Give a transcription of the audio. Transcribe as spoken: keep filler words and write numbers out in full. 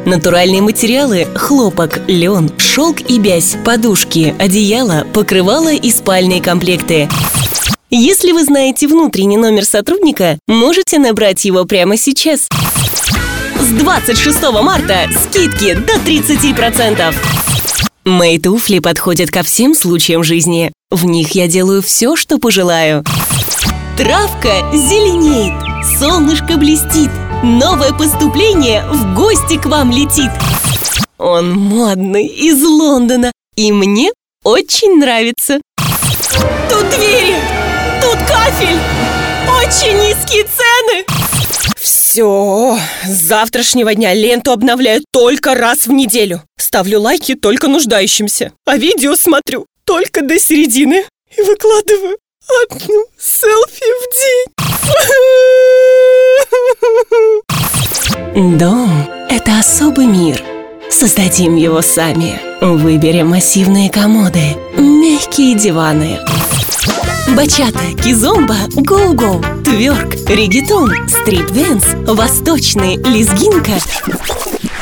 Натуральные материалы – хлопок, лен, шелк и бязь, подушки, одеяло, покрывало и спальные комплекты. Если вы знаете внутренний номер сотрудника, можете набрать его прямо сейчас. С двадцать шестого марта скидки до тридцати процентов. Мои туфли подходят ко всем случаям жизни. В них я делаю все, что пожелаю. Травка зеленеет, солнышко блестит, новое поступление в гости к вам летит. Он модный, из Лондона, и мне очень нравится. Тут двери, тут кафель, очень низкие цены. Все, с завтрашнего дня ленту обновляю только раз в неделю. Ставлю лайки только нуждающимся, а видео смотрю только до середины и выкладываю одну селфи в день. Дом – это особый мир. Создадим его сами. Выберем массивные комоды, мягкие диваны. Бачата, кизомба, гоу-гоу, тверк, реггетон, стрип-дэнс, восточный, лезгинка.